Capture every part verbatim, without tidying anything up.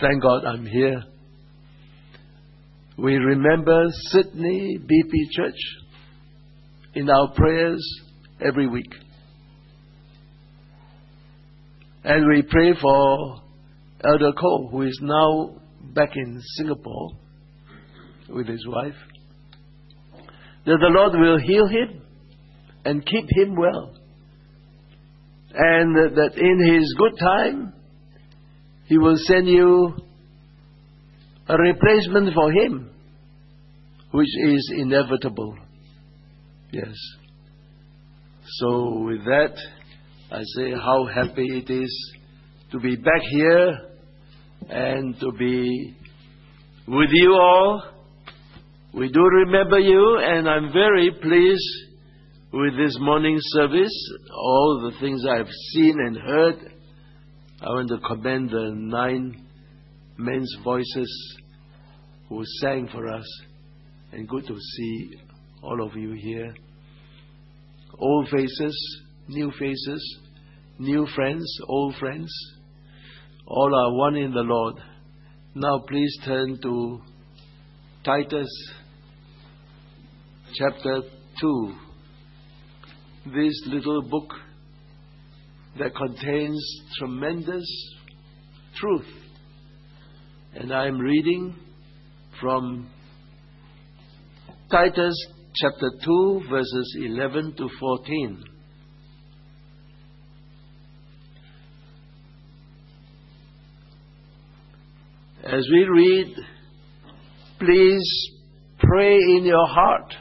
Thank God I'm here. We remember Sydney B P Church in our prayers every week. And we pray for Elder Cole, who is now back in Singapore with his wife, that the Lord will heal him and keep him well. And that in His good time, He will send you a replacement for him, which is inevitable. Yes. So with that, I say how happy it is to be back here and to be with you all. We do remember you, and I'm very pleased with this morning service. All the things I've seen and heard, I want to commend the nine men's voices who sang for us. And good to see all of you here. Old faces, new faces, new friends, old friends. All are one in the Lord. Now please turn to Titus chapter two. This little book that contains tremendous truth. And I am reading from Titus chapter two, verses eleven to fourteen. As we read, please pray in your heart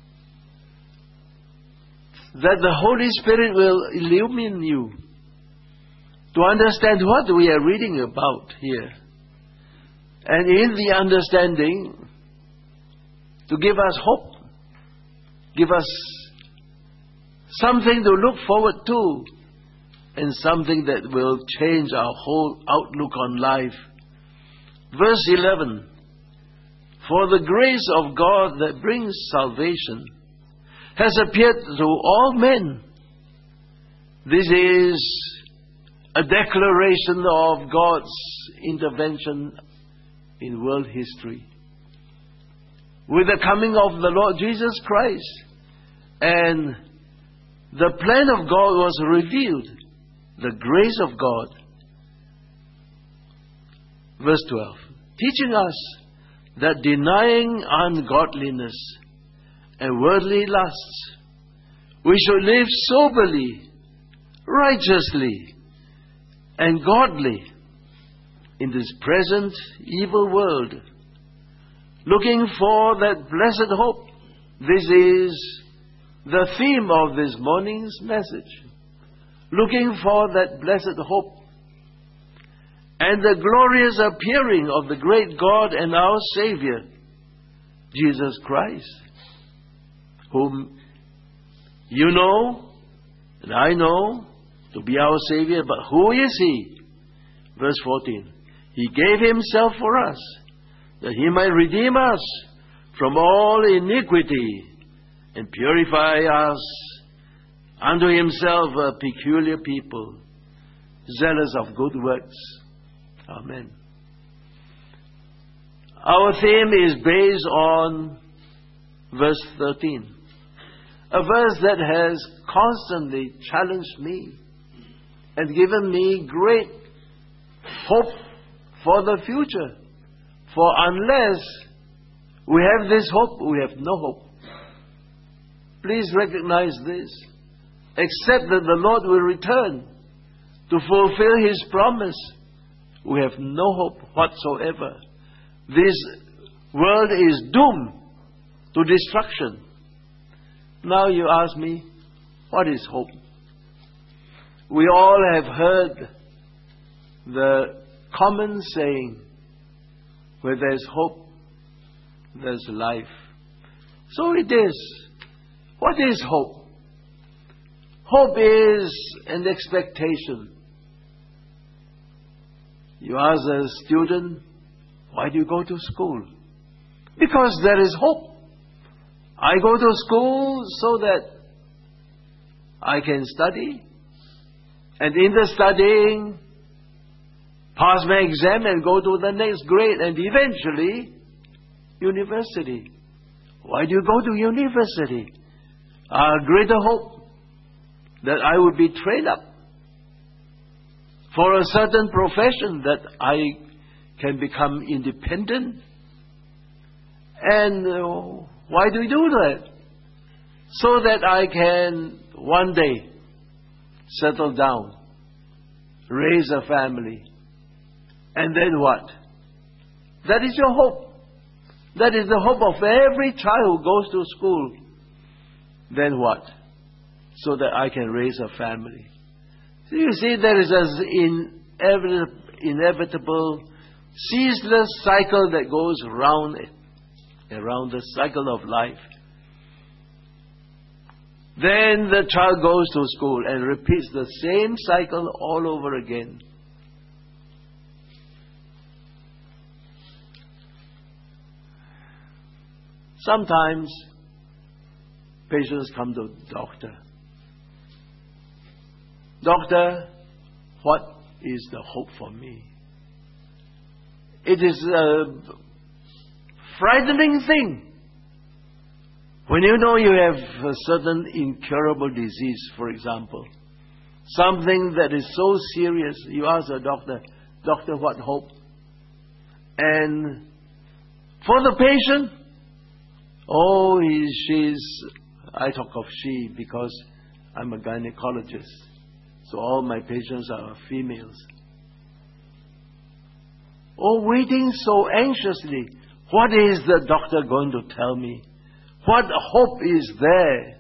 that the Holy Spirit will illumine you to understand what we are reading about here. And in the understanding, to give us hope, give us something to look forward to, and something that will change our whole outlook on life. Verse eleven, for the grace of God that brings salvation has appeared to all men. This is a declaration of God's intervention in world history. With the coming of the Lord Jesus Christ, and the plan of God was revealed, the grace of God. Verse twelve, teaching us that denying ungodliness and worldly lusts, we should live soberly, righteously, and godly in this present evil world, looking for that blessed hope. This is the theme of this morning's message. Looking for that blessed hope and the glorious appearing of the great God and our Savior, Jesus Christ, whom you know and I know to be our Savior. But who is He? Verse fourteen. He gave Himself for us, that He might redeem us from all iniquity and purify us unto Himself a peculiar people, zealous of good works. Amen. Our theme is based on verse thirteen, a verse that has constantly challenged me and given me great hope for the future. For unless we have this hope, we have no hope. Please recognize this. Except that the Lord will return to fulfill His promise, we have no hope whatsoever. This world is doomed to destruction. Now you ask me, what is hope? We all have heard the common saying, where there's hope, there's life. So it is. What is hope? Hope is an expectation. You ask a student, why do you go to school? Because there is hope. I go to school so that I can study. And in the studying, pass my exam and go to the next grade and eventually university. Why do you go to university? A greater hope that I would be trained up for a certain profession, that I can become independent. And uh, why do you do that? So that I can one day settle down, raise a family. And then what? That is your hope. That is the hope of every child who goes to school. Then what? So that I can raise a family. So you see, there is an inevitable, ceaseless cycle that goes round around the cycle of life. Then the child goes to school and repeats the same cycle all over again. Sometimes patients come to the doctor. Doctor, what is the hope for me? It is a frightening thing when you know you have a certain incurable disease, for example. Something that is so serious, you ask the doctor, Doctor, what hope? And for the patient, oh, he, she's, I talk of she because I'm a gynecologist. So all my patients are females. Oh, waiting so anxiously. What is the doctor going to tell me? What hope is there?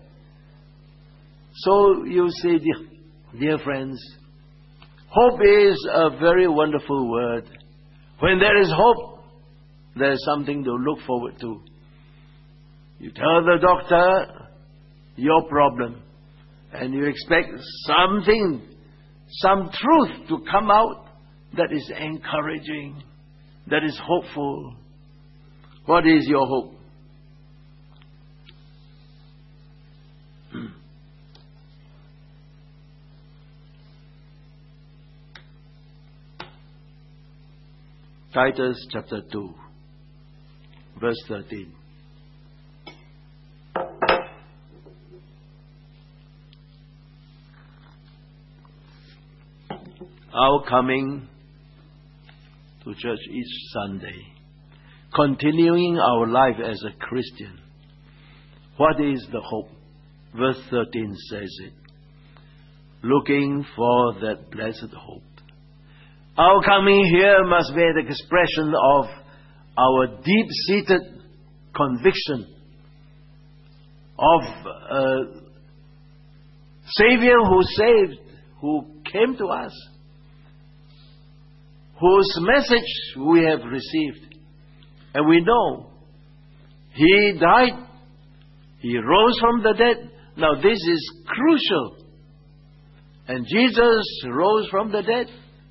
So you say, dear, dear friends, hope is a very wonderful word. When there is hope, there is something to look forward to. You tell the doctor your problem, and you expect something, some truth to come out that is encouraging, that is hopeful. What is your hope? Titus chapter two, verse thirteen. Our coming to church each Sunday, continuing our life as a Christian. What is the hope? Verse thirteen says it. Looking for that blessed hope. Our coming here must be an expression of our deep-seated conviction of a Savior who saved, who came to us, whose message we have received. And we know He died, He rose from the dead. Now this is crucial. And Jesus rose from the dead,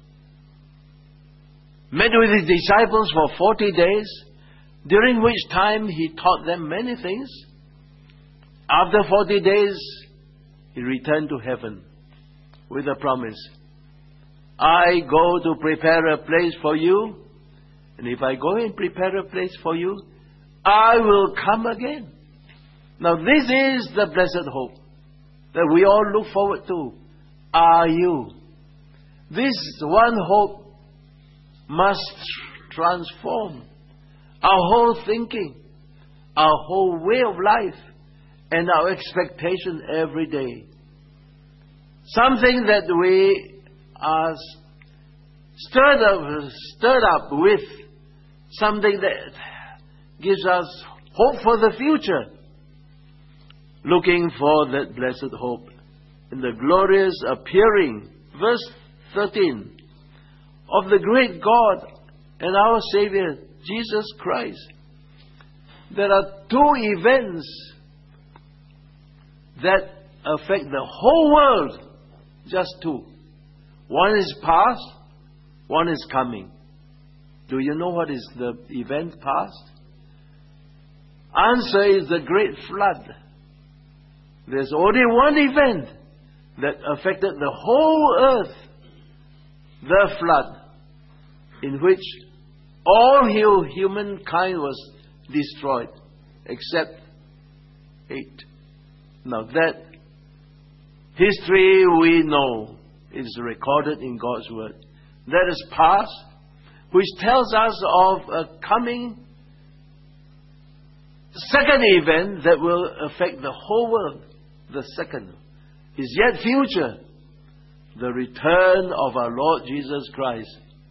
met with His disciples for forty days, during which time He taught them many things. After forty days, He returned to heaven with a promise. I go to prepare a place for you, and if I go and prepare a place for you, I will come again. Now this is the blessed hope that we all look forward to. Are you? This one hope must transform our whole thinking, our whole way of life, and our expectation every day. Something that we are stirred up, stirred up with, something that gives us hope for the future. Looking for that blessed hope in the glorious appearing, verse thirteen, of the great God and our Savior, Jesus Christ. There are two events that affect the whole world. Just two. One is past, one is coming. Do you know what is the event past? Answer is the great flood. There's only one event that affected the whole earth, the flood. in which all hu- humankind was destroyed except eight. Now that history we know is recorded in God's Word. That is past, which tells us of a coming second event that will affect the whole world. The second is yet future, the return of our Lord Jesus Christ.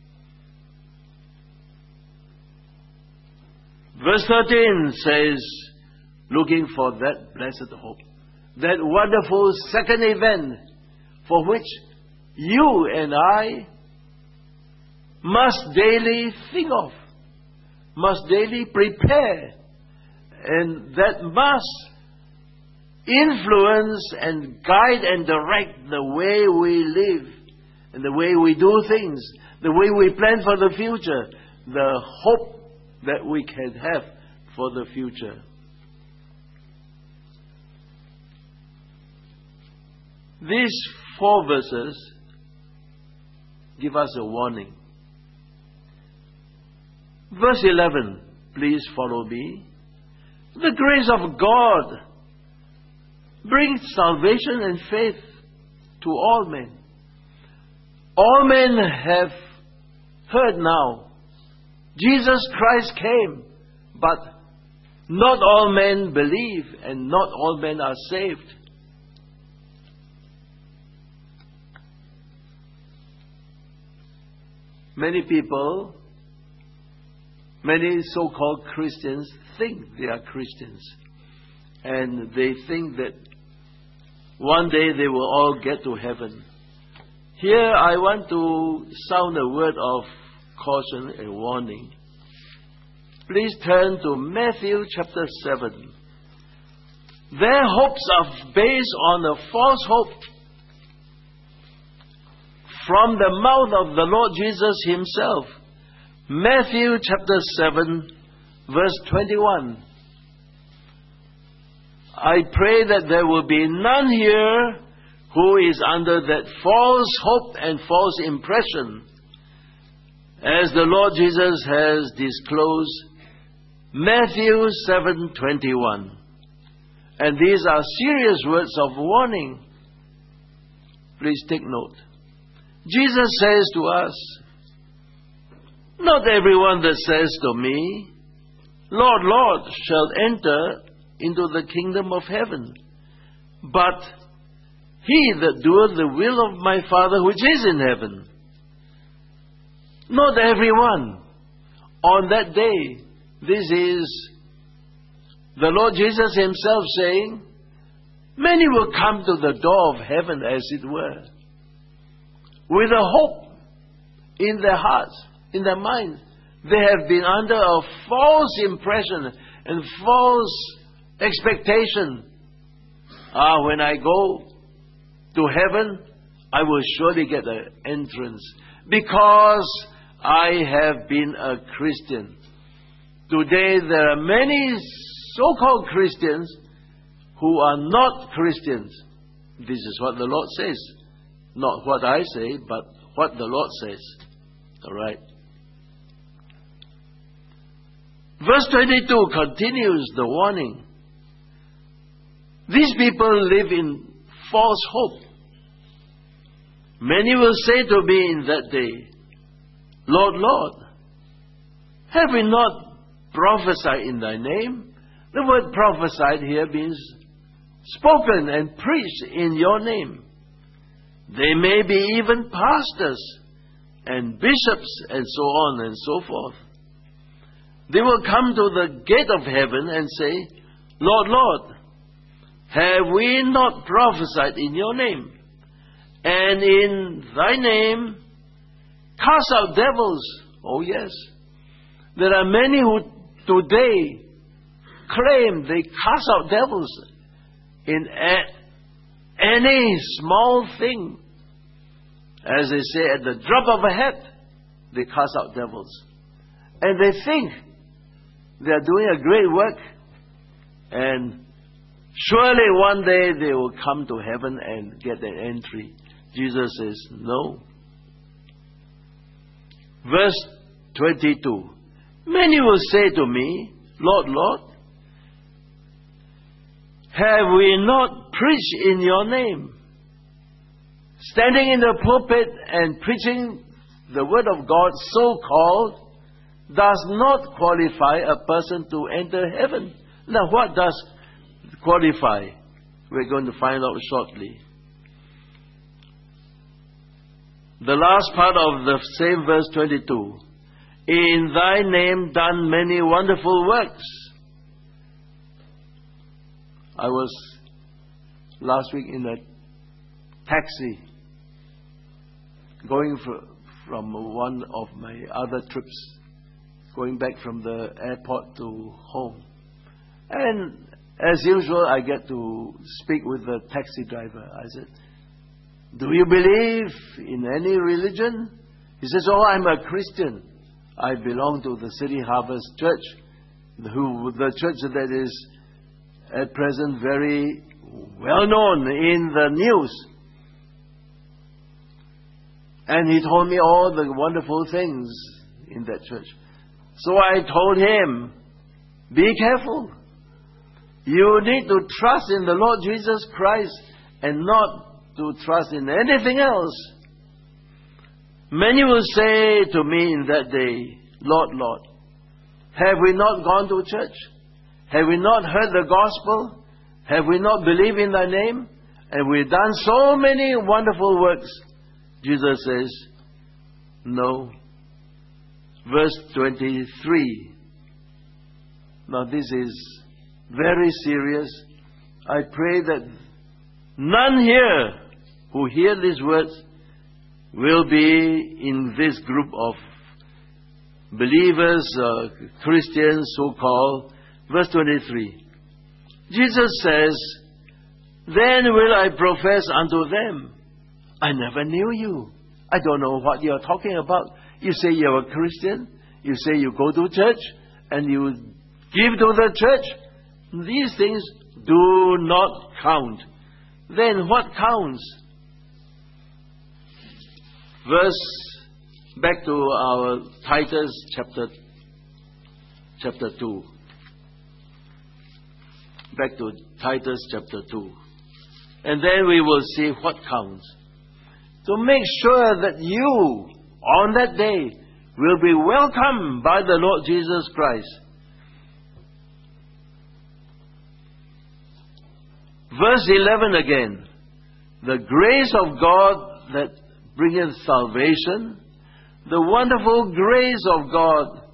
Verse thirteen says, looking for that blessed hope, that wonderful second event for which you and I must daily think of, must daily prepare, and that must influence and guide and direct the way we live and the way we do things, the way we plan for the future, the hope that we can have for the future. These four verses give us a warning. Verse eleven, please follow me. The grace of God brings salvation and faith to all men. All men have heard now. Jesus Christ came, but not all men believe and not all men are saved. Many people, many so-called Christians think they are Christians. And they think that one day they will all get to heaven. Here I want to sound a word of caution and warning. Please turn to Matthew chapter seven. Their hopes are based on a false hope from the mouth of the Lord Jesus Himself. Matthew chapter seven, verse twenty-one. I pray that there will be none here who is under that false hope and false impression, as the Lord Jesus has disclosed. Matthew seven twenty-one. And these are serious words of warning. Please take note. Jesus says to us, not everyone that says to me, Lord, Lord, shall enter into the kingdom of heaven, but he that doeth the will of my Father which is in heaven. Not everyone. On that day, this is the Lord Jesus Himself saying, many will come to the door of heaven, as it were, with a hope in their hearts, in their minds. They have been under a false impression and false expectation. Ah, when I go to heaven, I will surely get an entrance because I have been a Christian. Today there are many so-called Christians who are not Christians. This is what the Lord says. Not what I say, but what the Lord says. All right. Verse twenty-two continues the warning. These people live in false hope. Many will say to me in that day, Lord, Lord, have we not prophesied in thy name? The word prophesied here means spoken and preached in your name. They may be even pastors and bishops and so on and so forth. They will come to the gate of heaven and say, Lord, Lord, have we not prophesied in your name? And in thy name cast out devils? Oh yes. There are many who today claim they cast out devils in a, any small thing. As they say, at the drop of a hat, they cast out devils. And they think they are doing a great work. And surely one day they will come to heaven and get an entry. Jesus says, no. Verse twenty-two. Many will say to me, Lord, Lord, have we not preached in your name? Standing in the pulpit and preaching the word of God, so-called, does not qualify a person to enter heaven. Now, what does qualify? We're going to find out shortly. The last part of the same verse twenty-two. In thy name done many wonderful works. I was last week in a taxi going for, from one of my other trips, going back from the airport to home. And as usual, I get to speak with the taxi driver. I said, do you believe in any religion? He says, oh, I'm a Christian. I belong to the City Harvest Church, who, the church that is at present very well known in the news. And he told me all the wonderful things in that church. So I told him, be careful. You need to trust in the Lord Jesus Christ and not to trust in anything else. Many will say to me in that day, Lord, Lord, have we not gone to church? Have we not heard the gospel? Have we not believed in thy name? And we've done so many wonderful works. Jesus says, no. Verse twenty-three. Now this is very serious. I pray that none here who hear these words will be in this group of believers, uh, Christians, so-called. Verse twenty-three. Jesus says, then will I profess unto them, I never knew you. I don't know what you're talking about. You say you're a Christian. You say you go to church and you give to the church. These things do not count. Then what counts? Verse, back to our Titus chapter, chapter two. Back to Titus chapter two. And then we will see what counts. To make sure that you, on that day, will be welcomed by the Lord Jesus Christ. Verse eleven again. The grace of God that bringeth salvation, the wonderful grace of God,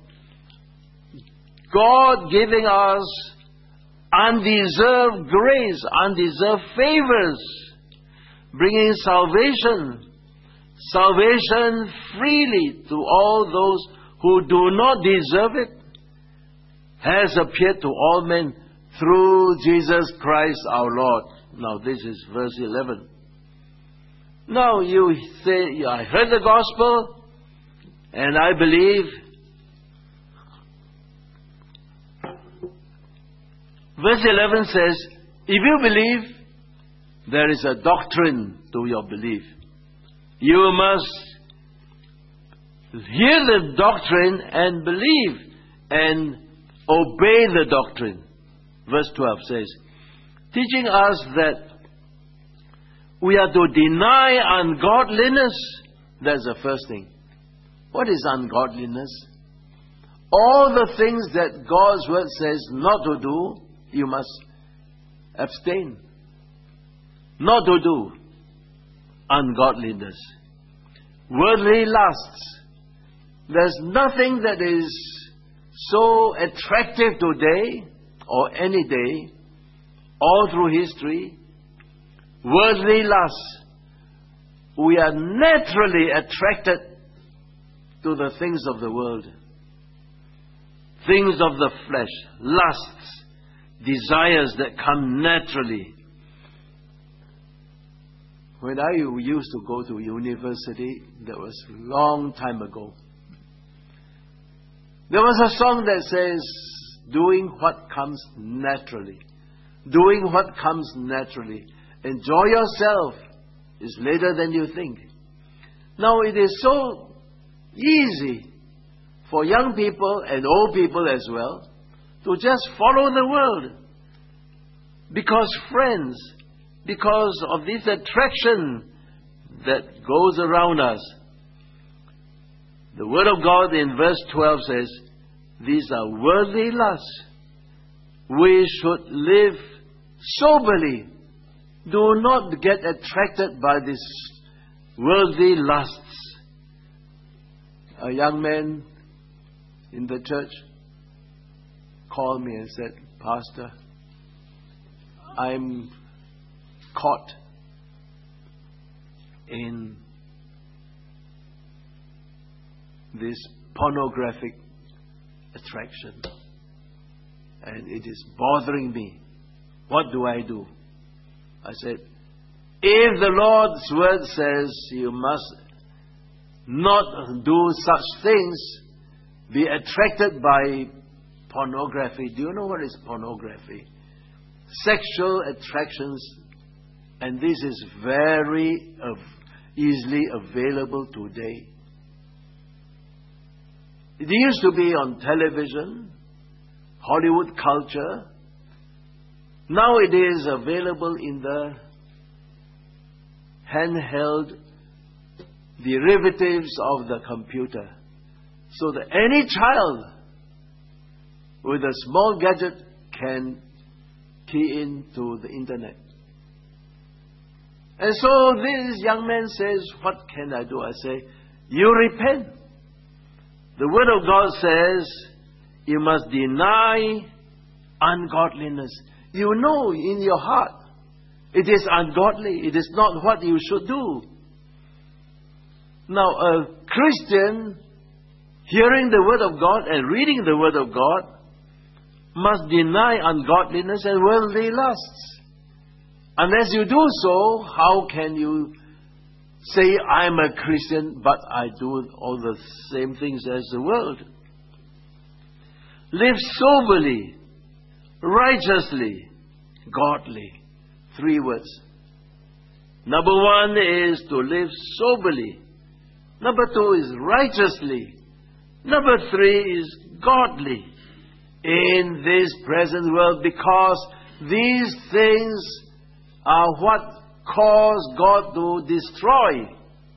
God giving us undeserved grace, undeserved favors, bringing salvation, salvation freely to all those who do not deserve it, has appeared to all men through Jesus Christ our Lord. Now this is verse eleven. Now you say, I heard the gospel and I believe. Verse eleven says, if you believe, there is a doctrine to your belief. You must hear the doctrine and believe and obey the doctrine. Verse twelve says, teaching us that we are to deny ungodliness. That's the first thing. What is ungodliness? All the things that God's word says not to do, you must abstain. Not to do. Ungodliness. Worldly lusts. There's nothing that is so attractive today or any day, all through history. Worldly lusts. We are naturally attracted to the things of the world. Things of the flesh. Lusts. Desires that come naturally. When I used to go to university, that was a long time ago, there was a song that says, doing what comes naturally. Doing what comes naturally. Enjoy yourself is later than you think. Now it is so easy for young people and old people as well to just follow the world. Because friends, because of this attraction that goes around us. The Word of God in verse twelve says, these are worldly lusts. We should live soberly. Do not get attracted by these worldly lusts. A young man in the church called me and said, Pastor, I'm caught in this pornographic attraction and it is bothering me. What do I do? I said, if the Lord's word says you must not do such things, be attracted by pornography. Do you know what is pornography? Sexual attractions, and this is very uh, easily available today. It used to be on television, Hollywood culture. Now it is available in the handheld derivatives of the computer. So that any child with a small gadget can key into the internet. And so this young man says, what can I do? I say, you repent. The Word of God says, you must deny ungodliness. You know in your heart, it is ungodly. It is not what you should do. Now, a Christian hearing the Word of God and reading the Word of God must deny ungodliness and worldly lusts. Unless you do so, how can you say, I'm a Christian, but I do all the same things as the world? Live soberly, righteously, godly. Three words. Number one is to live soberly. Number two is righteously. Number three is godly in this present world, because these things are what caused God to destroy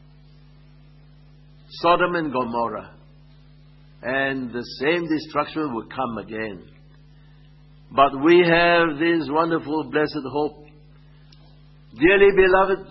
Sodom and Gomorrah. And the same destruction will come again. But we have this wonderful, blessed hope. Dearly beloved,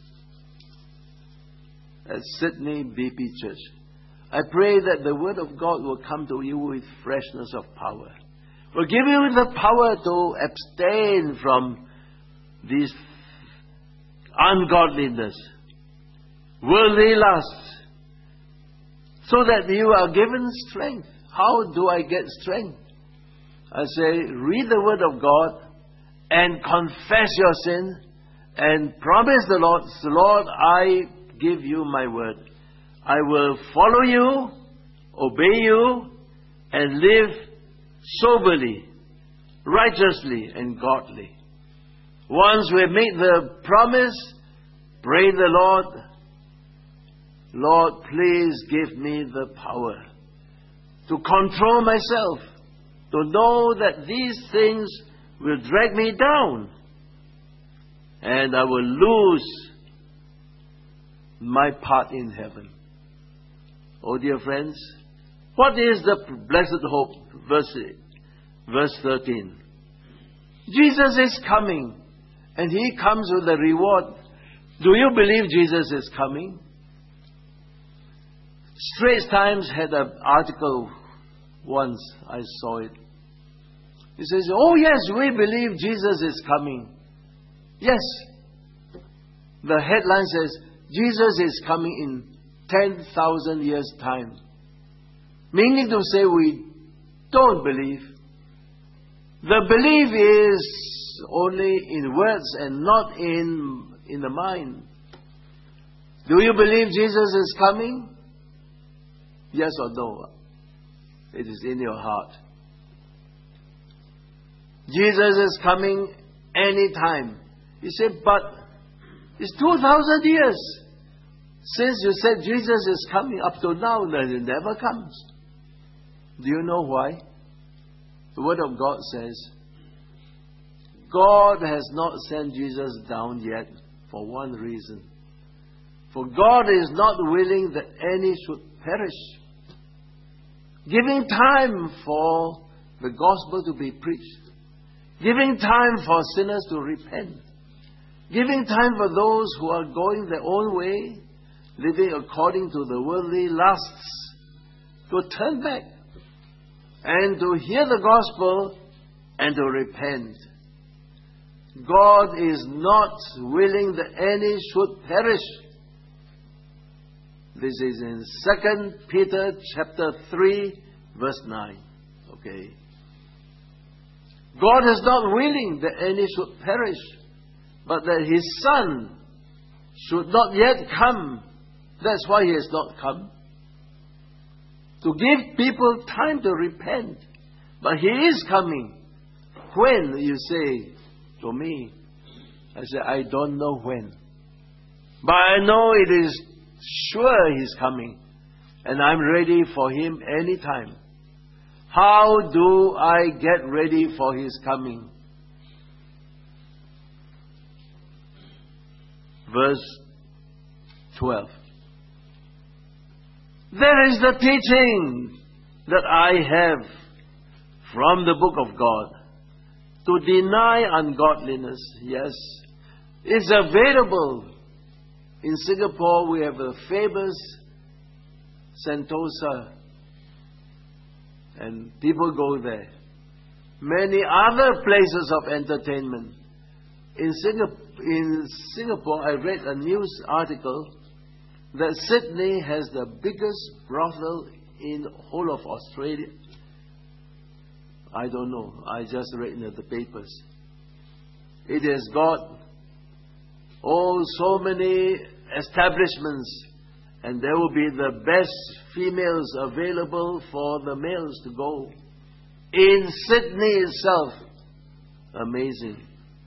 at Sydney B P Church, I pray that the Word of God will come to you with freshness of power. Will give you the power to abstain from this ungodliness, worldly lusts, so that you are given strength. How do I get strength? I say, read the Word of God and confess your sin and promise the Lord, Lord, I give you my word. I will follow you, obey you, and live soberly, righteously, and godly. Once we make the promise, pray the Lord, Lord, please give me the power to control myself, to know that these things will drag me down, and I will lose my part in heaven. Oh, dear friends, what is the blessed hope? Verse, verse thirteen. Jesus is coming, and He comes with a reward. Do you believe Jesus is coming? Straits Times had an article once, I saw it. It says, oh yes, we believe Jesus is coming. Yes. The headline says, Jesus is coming in ten thousand years' time. Meaning to say we don't believe. The belief is only in words and not in, in the mind. Do you believe Jesus is coming? Yes or no? It is in your heart. Jesus is coming anytime. You say, but it's two thousand years. Since you said Jesus is coming up to now, then He never comes. Do you know why? The Word of God says, God has not sent Jesus down yet for one reason. For God is not willing that any should perish. Giving time for the gospel to be preached. Giving time for sinners to repent. Giving time for those who are going their own way, living according to the worldly lusts, to turn back and to hear the gospel and to repent. God is not willing that any should perish. This is in Second Peter chapter three, verse nine. Okay. God is not willing that any should perish, but that His Son should not yet come. That's why He has not come. To give people time to repent. But He is coming. When, you say to me? I say, I don't know when. But I know it is sure He's coming. And I'm ready for Him anytime. How do I get ready for His coming? Verse twelve. There is the teaching that I have from the book of God. To deny ungodliness, yes, it's available. In Singapore, we have a famous Sentosa, and people go there. Many other places of entertainment. In Singapore, in Singapore, I read a news article that Sydney has the biggest brothel in the whole of Australia. I don't know. I just read in the papers. It has got oh so many establishments, and there will be the best females available for the males to go. In Sydney itself. Amazing.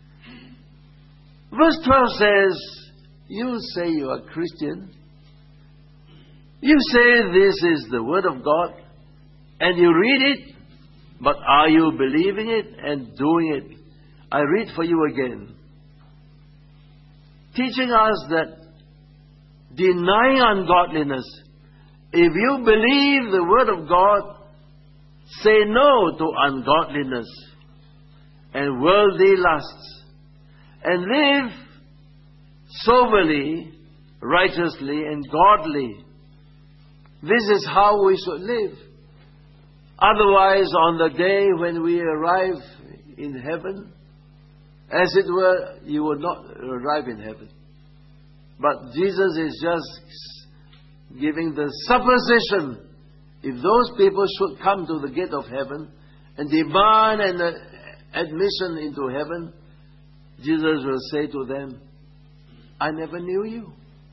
Verse twelve says, you say you are Christian. You say this is the Word of God, and you read it, but are you believing it and doing it? I read for you again. Teaching us that denying ungodliness, if you believe the Word of God, say no to ungodliness and worldly lusts, and live soberly, righteously, and godly. This is how we should live. Otherwise, on the day when we arrive in heaven, as it were, you will not arrive in heaven. But Jesus is just giving the supposition. If those people should come to the gate of heaven and demand an admission into heaven, Jesus will say to them, I never knew you.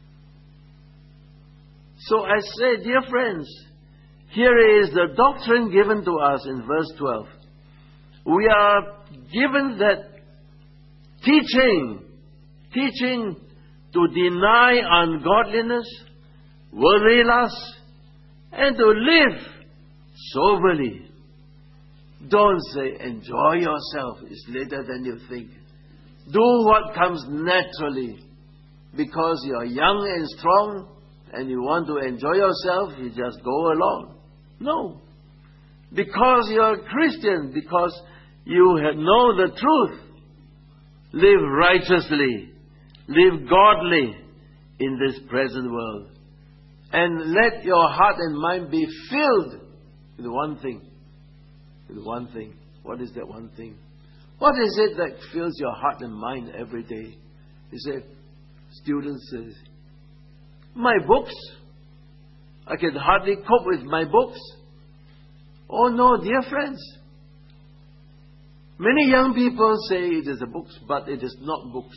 So I say, dear friends, here is the doctrine given to us in verse twelve. We are given that teaching, teaching to deny ungodliness, worldly lust, and to live soberly. Don't say, enjoy yourself. It's later than you think. Do what comes naturally. Because you're young and strong and you want to enjoy yourself, you just go along. No. Because you're a Christian, because you know the truth, live righteously, live godly in this present world. And let your heart and mind be filled with one thing. With one thing. What is that one thing? What is it that fills your heart and mind every day? You say, students say, my books. I can hardly cope with my books. Oh no, dear friends. Many young people say it is a books, but it is not books.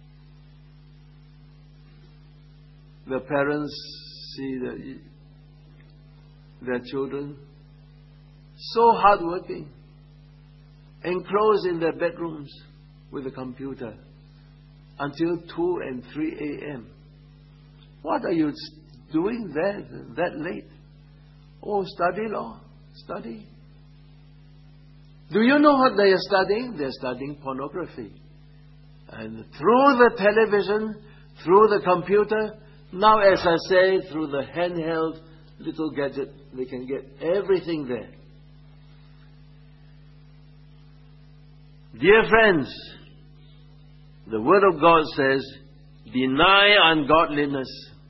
The parents see the, their children so hardworking, enclosed in their bedrooms with a computer until two and three a.m. What are you doing there that late? Oh, study law. Study. Do you know what they are studying? They are studying pornography. And through the television, through the computer, now as I say, through the handheld little gadget, they can get everything there. Dear friends, the Word of God says, deny ungodliness,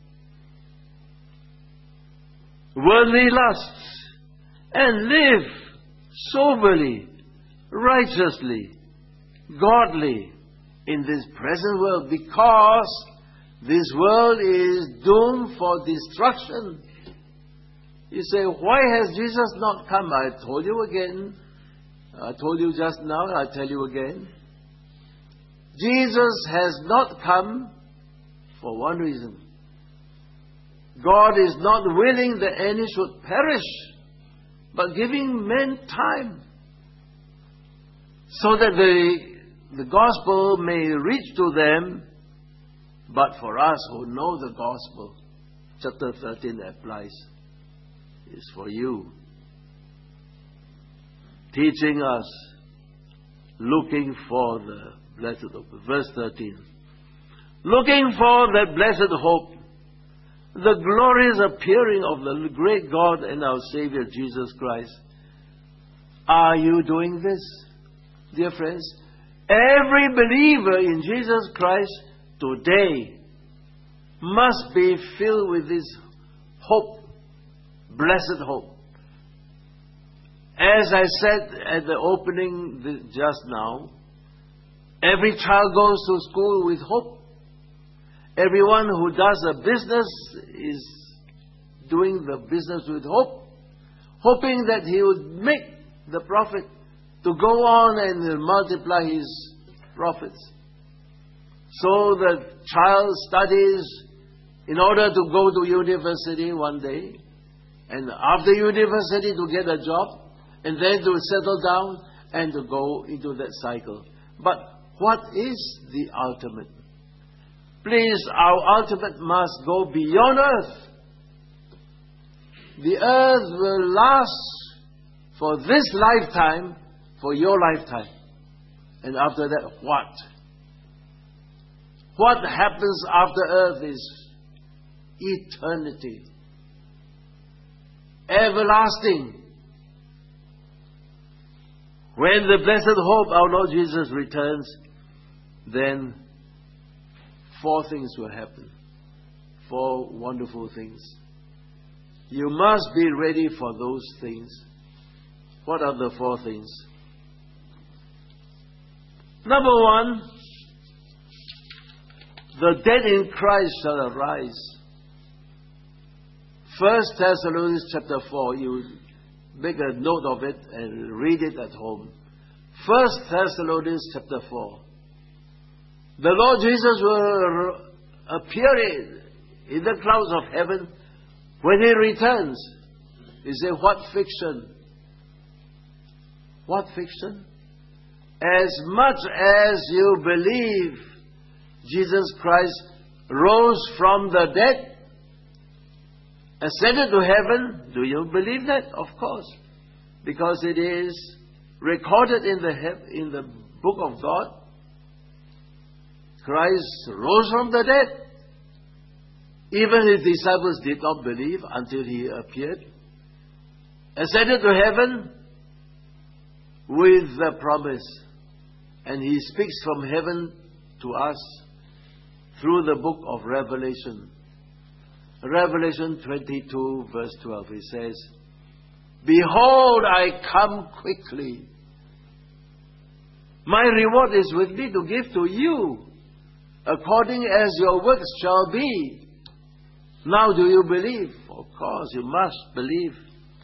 worldly lusts, and live soberly, righteously, godly in this present world, because this world is doomed for destruction. You say, why has Jesus not come? I told you again. I told you just now, I tell you again. Jesus has not come for one reason. God is not willing that any should perish, but giving men time so that the, the gospel may reach to them. But for us who know the gospel, chapter thirteen applies. It's for you. Teaching us, looking for the blessed hope. Verse thirteen. Looking for that blessed hope, the glorious appearing of the great God and our Savior Jesus Christ. Are you doing this, dear friends? Every believer in Jesus Christ today must be filled with this hope, blessed hope. As I said at the opening just now, every child goes to school with hope. Everyone who does a business is doing the business with hope, hoping that he would make the profit to go on and multiply his profits. So the child studies in order to go to university one day, and after university to get a job, and then to settle down and to go into that cycle. But what is the ultimate? Please, our ultimate must go beyond earth. The earth will last for this lifetime, for your lifetime. And after that, what? What happens after earth is eternity. Everlasting. When the blessed hope, our Lord Jesus, returns, then four things will happen. Four wonderful things. You must be ready for those things. What are the four things? Number one, the dead in Christ shall arise. First Thessalonians chapter four, you make a note of it and read it at home. First Thessalonians chapter four. The Lord Jesus will appear in, in the clouds of heaven when He returns. You say, what fiction? What fiction? As much as you believe Jesus Christ rose from the dead, ascended to heaven, do you believe that? Of course. Because it is recorded in the, in the book of God. Christ rose from the dead. Even His disciples did not believe until He appeared. Ascended to heaven with the promise. And He speaks from heaven to us through the book of Revelation. Revelation twenty-two verse twelve, He says, Behold, I come quickly. My reward is with me to give to you, according as your works shall be. Now do you believe? Of course, you must believe.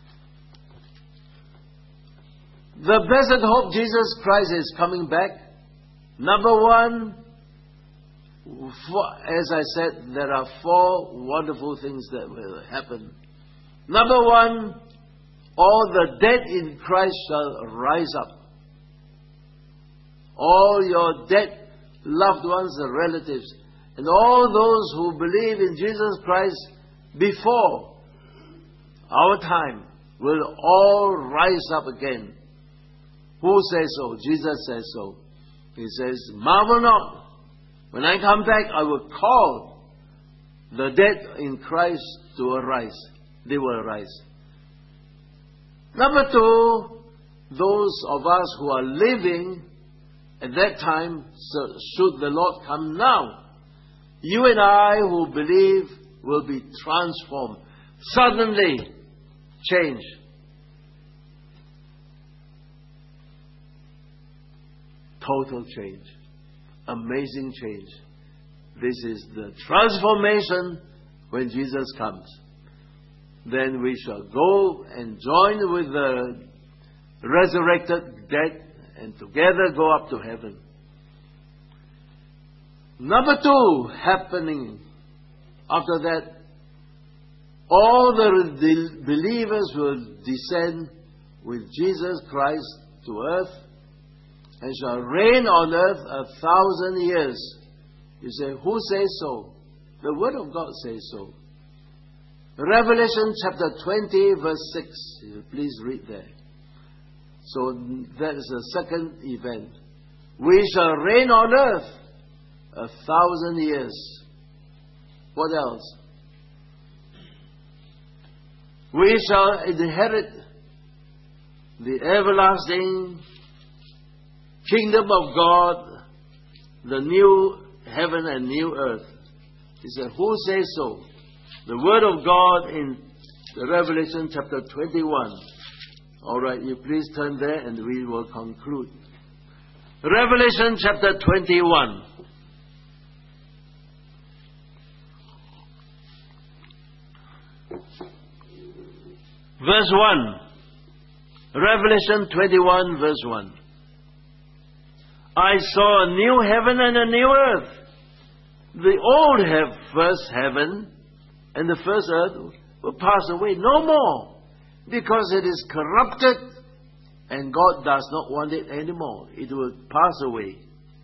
The blessed hope, Jesus Christ is coming back. Number one, for, as I said, there are four wonderful things that will happen. Number one, all the dead in Christ shall rise up. All your dead loved ones and relatives, And all those who believe in Jesus Christ before our time will all rise up again. Who says so? Jesus says so. He says, marvel not. When I come back, I will call the dead in Christ to arise. They will arise. Number two, those of us who are living at that time, so should the Lord come now, you and I who believe will be transformed. Suddenly, change. Total change. Amazing change. This is the transformation when Jesus comes. Then we shall go and join with the resurrected dead and together go up to heaven. Number two happening after that, all the believers will descend with Jesus Christ to earth and shall reign on earth a thousand years. You say, who says so? The Word of God says so. Revelation chapter twenty verse six. Please read there. So that is the second event. We shall reign on earth a thousand years. What else? We shall inherit the everlasting kingdom of God, the new heaven and new earth. He said, who says so? The Word of God in the Revelation chapter twenty-one. All right, you please turn there and we will conclude. Revelation chapter twenty-one. Verse one. Revelation twenty-one verse one. I saw a new heaven and a new earth. The old have first heaven and the first earth will pass away no more, because it is corrupted and God does not want it anymore. It will pass away.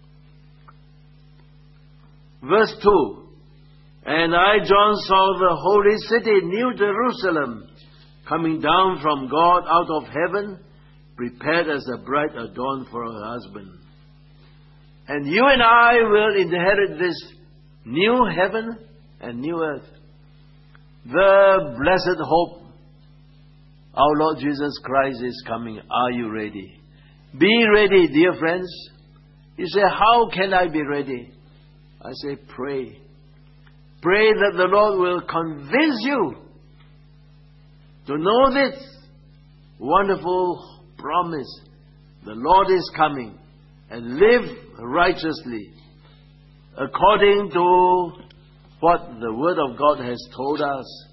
Verse two. And I, John, saw the holy city, New Jerusalem, coming down from God out of heaven, prepared as a bride adorned for her husband. And you and I will inherit this new heaven and new earth. The blessed hope. Our Lord Jesus Christ is coming. Are you ready? Be ready, dear friends. You say, how can I be ready? I say, pray. Pray that the Lord will convince you to know this wonderful promise. The Lord is coming, and live righteously according to what the Word of God has told us.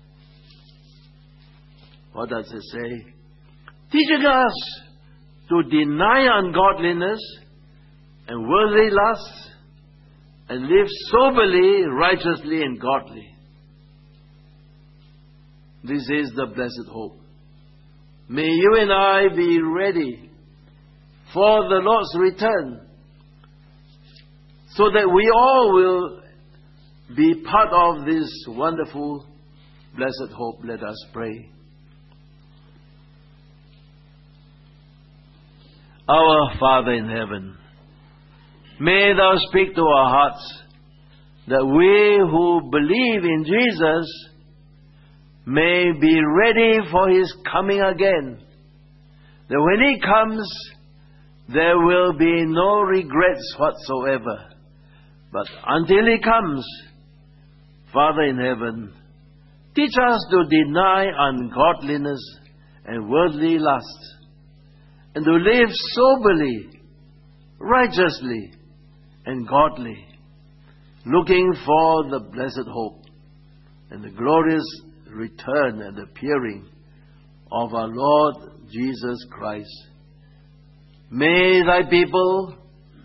What does it say? Teaching us to deny ungodliness and worldly lusts and live soberly, righteously, and godly. This is the blessed hope. May you and I be ready for the Lord's return, so that we all will be part of this wonderful, blessed hope. Let us pray. Our Father in heaven, may Thou speak to our hearts, that we who believe in Jesus may be ready for His coming again. That when He comes, there will be no regrets whatsoever. But until He comes, Father in heaven, teach us to deny ungodliness and worldly lusts, and to live soberly, righteously, and godly, looking for the blessed hope and the glorious return and appearing of our Lord Jesus Christ. May Thy people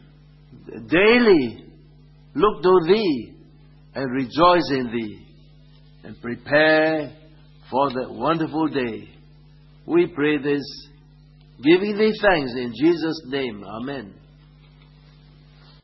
daily look to Thee and rejoice in Thee and prepare for that wonderful day. We pray this, giving Thee thanks in Jesus' name. Amen.